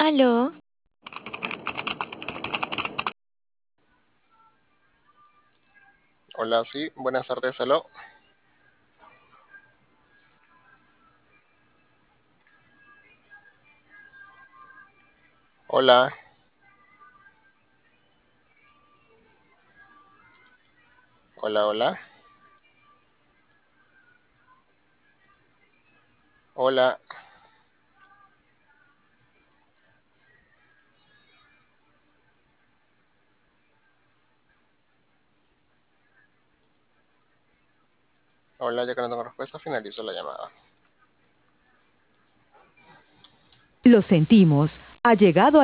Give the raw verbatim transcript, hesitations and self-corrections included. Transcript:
Aló, Hola, sí, buenas tardes, aló. Hola, hola, hola, hola, hola, ya que no tengo respuesta, finalizo la llamada. Lo sentimos. Ha llegado